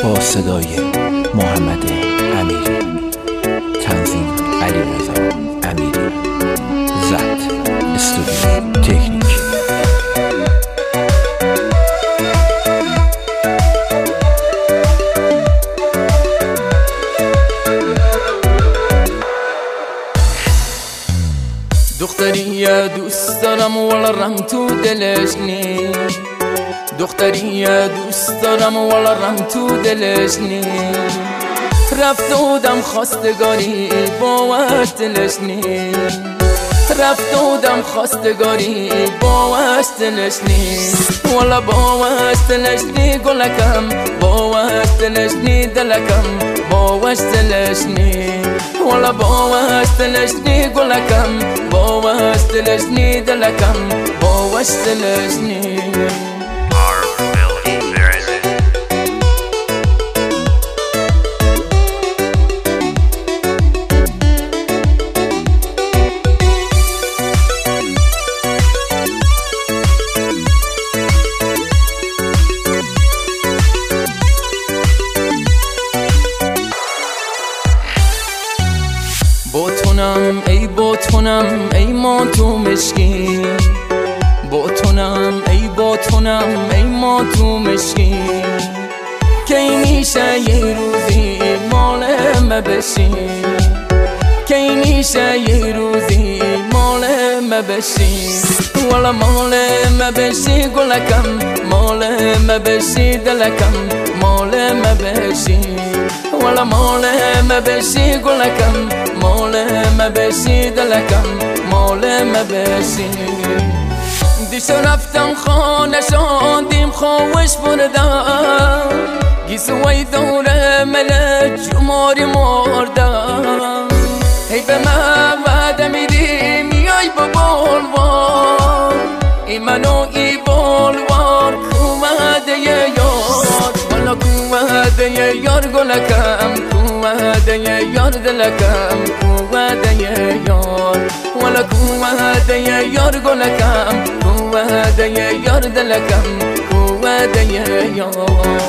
با صدای محمد امیری، تنظیم علیرضا امیری، ضبط استودیو تکنیک. دختری دوست دارم ولرم تو دلش نی، دختری دوست دارم ولرم تو دلش نی، رفتودم خواستگاری باش دلش نی، رفتودم خواستگاری باش دلش نی، والا باش دلش نی گلکم، باش دلش نی دلکم، باش دلش نی، والا باش دلش نی گلکم، باش دلش نی دلکم، باش دلش نی. باتونم ای باتونم ای ما تو مشکی، باتونم ای باتونم ای ما تو مشکی، کی میشه یه روزی مال ما بشی، کی میشه یه روزی مال ما بشی، والا مال ما بشی گلکم، مال ما بشی دلکم، مال ما بشی، والا مال ما بشی گلکم، مال ما بشی دلکم، مال ما بشی. دیشو رفتم خانشان دیم خوش بردم، گیسوی دوره ملک جماری مردم، هی به من وعده میدی میای با بلوار، ای منو ای بلوار کومده یار، والا کومده یار گلکم، کومده یار دلکم، کومده یار، والا کومده یار گلکم، کومده یار دلکم، کومده یار.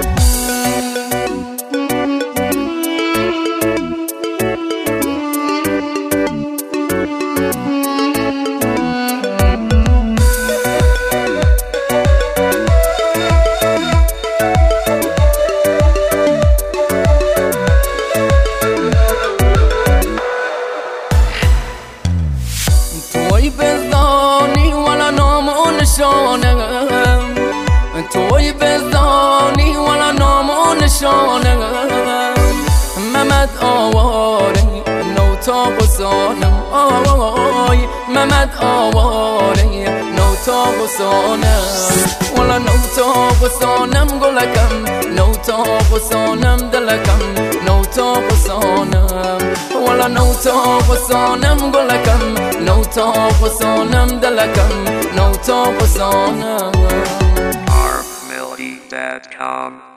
توی بزانی ولا نام و نشانم، توی بزانی ولا نام و نشانم، ممد آواره نو تا بسانم، آی ممد آواره نو تا بسانم، ولا نو تا بسانم گلکم، نو تا بسانم دلکم، نو تا بسانم، ولا نو تا بسانم گلکم، نو تا بسانم دلکم، نو تا بسانم. rmelody.com